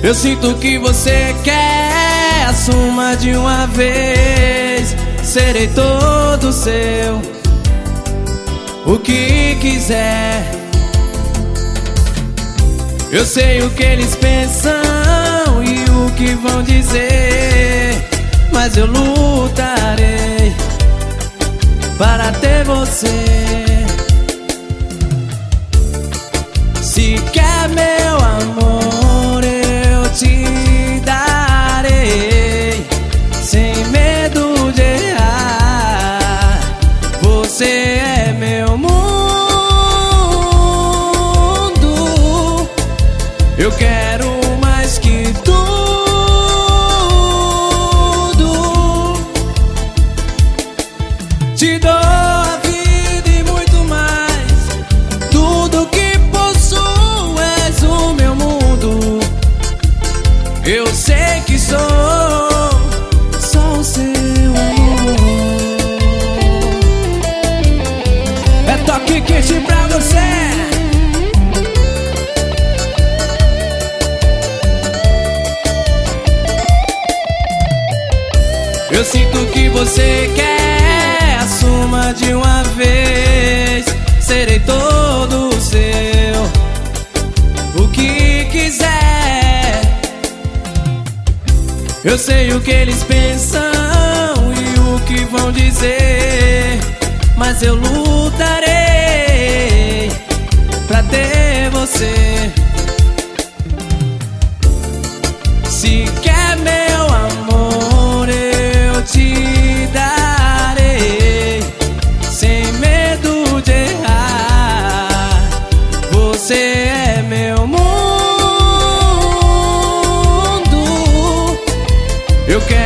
Eu sinto que você quer, assuma de uma vez. Serei todo seu, o que quiser. Eu sei o que eles pensam e o que vão dizer, mas eu lutarei para ter você. Se quer meu amor, eu te darei, sem medo de errar. Você é meu mundo, eu quero mais que tudo. Te dou a vida e muito mais, tudo que possuo, és o meu mundo. Eu sei que sou o seu amor. É toque quente pra você. Eu sinto que você quer, assuma de uma vez. Serei todo seu, o que quiser. Eu sei o que eles pensam e o que vão dizer, mas eu lutarei pra ter você. Se quer meu amor, eu te darei, sem medo de errar. Você é meu mundo, eu quero